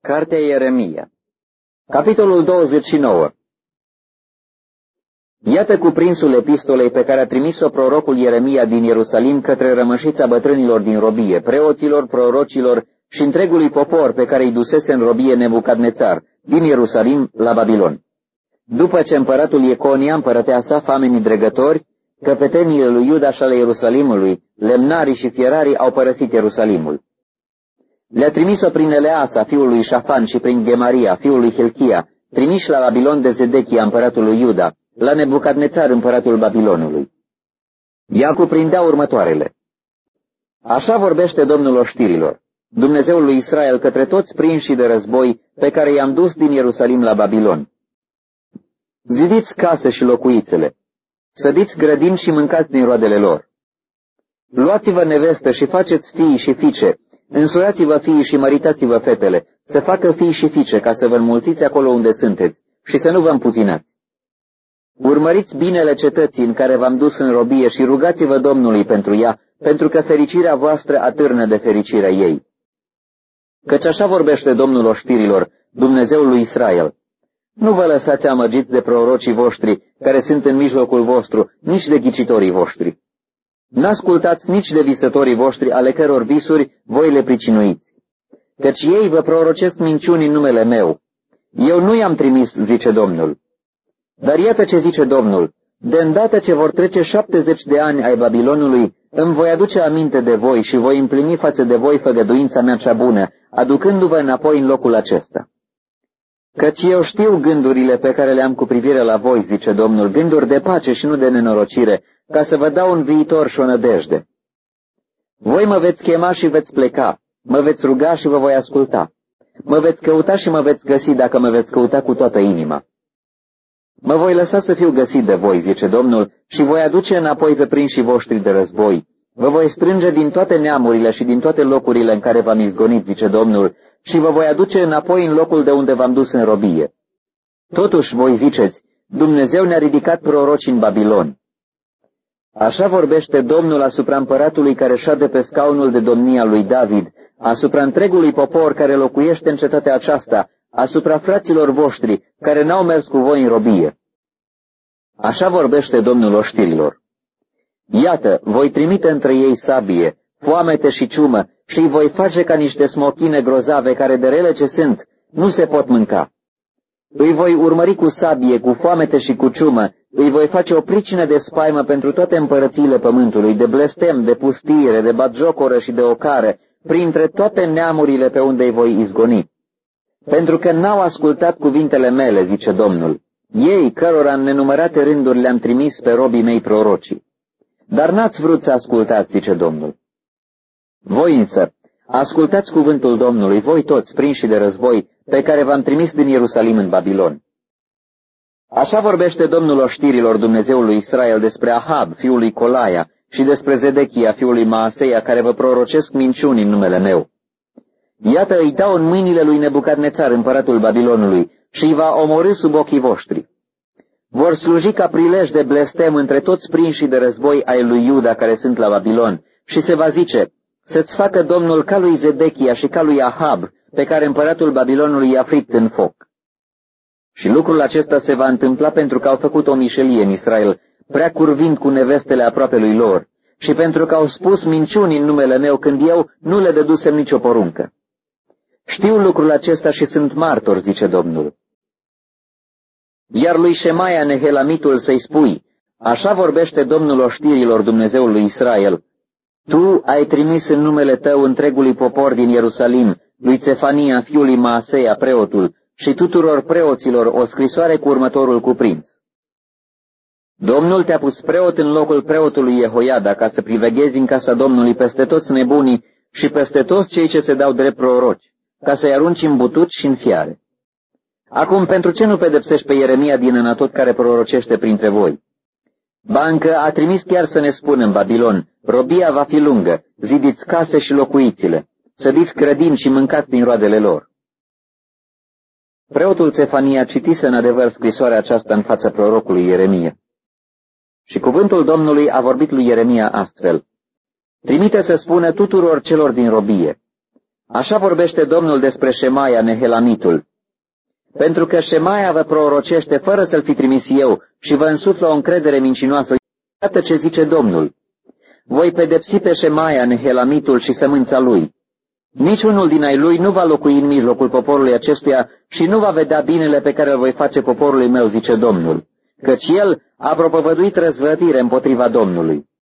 Cartea Ieremia, capitolul 29. Iată cuprinsul epistolei pe care a trimis-o prorocul Ieremia din Ierusalim către rămășița bătrânilor din robie, preoților, prorocilor și întregului popor pe care îi dusese în robie Nebucadnețar, din Ierusalim la Babilon. După ce împăratul Ieconia, împărăteasa, oamenii dregători, căpetenii lui Iuda și ale Ierusalimului, lemnarii și fierarii au părăsit Ierusalimul. Le-a trimis-o prin Eleasa, fiul lui Șafan, și prin Gemaria, fiul lui Hilchia, trimiși la Babilon de Zedechia, împăratul lui Iuda, la Nebucadnețar, împăratul Babilonului. Ea cuprindea următoarele. Așa vorbește Domnul oștirilor, Dumnezeul lui Israel, către toți prinșii de război pe care i-am dus din Ierusalim la Babilon. Zidiți case și locuițele, sădiți grădini și mâncați din roadele lor. Luați-vă nevestă și faceți fii și fiice, însurați-vă fiii și măritați-vă fetele, să facă fii și fiice, ca să vă înmulțiți acolo unde sunteți și să nu vă împuzinați. Urmăriți binele cetății în care v-am dus în robie și rugați-vă Domnului pentru ea, pentru că fericirea voastră atârnă de fericirea ei. Căci așa vorbește Domnul oștirilor, Dumnezeul lui Israel. Nu vă lăsați amăgiți de prorocii voștri, care sunt în mijlocul vostru, nici de ghicitorii voștri. N-ascultați nici de visătorii voștri, ale căror visuri voi le pricinuiți. Căci ei vă prorocesc minciuni în numele meu. Eu nu i-am trimis, zice Domnul. Dar iată ce zice Domnul, de îndată ce vor trece 70 de ani ai Babilonului, îmi voi aduce aminte de voi și voi împlini față de voi făgăduința mea cea bună, aducându-vă înapoi în locul acesta. Căci eu știu gândurile pe care le-am cu privire la voi, zice Domnul, gânduri de pace și nu de nenorocire, ca să vă dau un viitor și o nădejde. Voi mă veți chema și veți pleca, mă veți ruga și vă voi asculta. Mă veți căuta și mă veți găsi dacă mă veți căuta cu toată inima. Mă voi lăsa să fiu găsit de voi, zice Domnul, și voi aduce înapoi pe prinșii voștri de război. Vă voi strânge din toate neamurile și din toate locurile în care v-am izgonit, zice Domnul, și vă voi aduce înapoi în locul de unde v-am dus în robie. Totuși voi ziceți, Dumnezeu ne-a ridicat proroci în Babilon. Așa vorbește Domnul asupra împăratului care șade pe scaunul de domnia lui David, asupra întregului popor care locuiește în cetatea aceasta, asupra fraților voștri care n-au mers cu voi în robie. Așa vorbește Domnul oștirilor. Iată, voi trimite între ei sabie, foamete și ciumă și îi voi face ca niște smochine grozave care de rele ce sunt nu se pot mânca. Îi voi urmări cu sabie, cu foamete și cu ciumă, îi voi face o pricină de spaimă pentru toate împărățiile pământului, de blestem, de pustire, de batjocoră și de ocară, printre toate neamurile pe unde îi voi izgoni. Pentru că n-au ascultat cuvintele mele, zice Domnul, ei cărora în nenumărate rânduri le-am trimis pe robii mei prorocii. Dar n-ați vrut să ascultați, zice Domnul. Voi însă, ascultați cuvântul Domnului, voi toți, prinși de război, pe care v-am trimis din Ierusalim în Babilon. Așa vorbește Domnul oștirilor, Dumnezeul lui Israel, despre Ahab, fiul lui Colaia, și despre Zedechia, fiul lui Maaseia, care vă prorocesc minciuni în numele meu. Iată, îi dau în mâinile lui Nebucadnețar, împăratul Babilonului, și îi va omorî sub ochii voștri. Vor sluji ca prilej de blestem între toți prinșii de război ai lui Iuda care sunt la Babilon, și se va zice, să-ți facă Domnul ca lui Zedechia și ca lui Ahab, pe care împăratul Babilonului i-a fript în foc. Și lucrul acesta se va întâmpla pentru că au făcut o mișelie în Israel, prea curvind cu nevestele aproapelui lor, și pentru că au spus minciuni în numele meu când eu nu le dădusem nicio poruncă. Știu lucrul acesta și sunt martor, zice Domnul. Iar lui Șemaia Nehelamitul să-i spui, așa vorbește Domnul oștirilor, Dumnezeul lui Israel, tu ai trimis în numele tău întregului popor din Ierusalim, lui Țefania, fiul lui Maaseia, preotul, și tuturor preoților o scrisoare cu următorul cuprins. Domnul te-a pus preot în locul preotului Jehoiada ca să priveghezi în casa Domnului peste toți nebunii și peste toți cei ce se dau drept proroci, ca să-i arunci în butuci și în fiare. Acum, pentru ce nu pedepsești pe Ieremia din Anatot care prorocește printre voi? Ba încă a trimis chiar să ne spună în Babilon, robia va fi lungă, zidiți case și locuițile, sădiți grădini și mâncați din roadele lor. Preotul Țefania citise în adevăr scrisoarea aceasta în fața prorocului Ieremia. Și cuvântul Domnului a vorbit lui Ieremia astfel, trimite să spună tuturor celor din robie, Așa vorbește Domnul despre Șemaia Nehelamitul. Pentru că Șemaia vă prorocește fără să-l fi trimis eu și vă însuflă o încredere mincinoasă, iată ce zice Domnul. Voi pedepsi pe Șemaia Nehelamitul și sămânța lui. Niciunul din ai lui nu va locui în mijlocul poporului acestuia și nu va vedea binele pe care îl voi face poporului meu, zice Domnul, căci el a propovăduit răzvrătire împotriva Domnului.